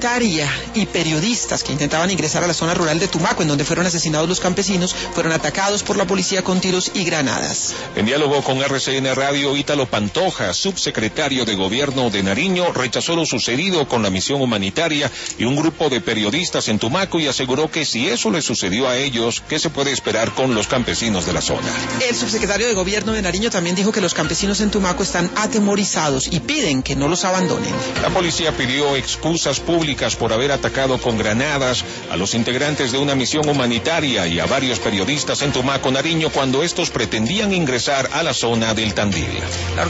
humanitaria y periodistas que intentaban ingresar a la zona rural de Tumaco, en donde fueron asesinados los campesinos, fueron atacados por la policía con tiros y granadas. En diálogo con RCN Radio, Ítalo Pantoja, subsecretario de Gobierno de Nariño, rechazó lo sucedido con la misión humanitaria y un grupo de periodistas en Tumaco y aseguró que si eso le sucedió a ellos, ¿qué se puede esperar con los campesinos de la zona? El subsecretario de Gobierno de Nariño también dijo que los campesinos en Tumaco están atemorizados y piden que no los abandonen. La policía pidió excusas públicas por haber atacado con granadas a los integrantes de una misión humanitaria y a varios periodistas en Tumaco, Nariño, cuando estos pretendían ingresar a la zona del Tandil.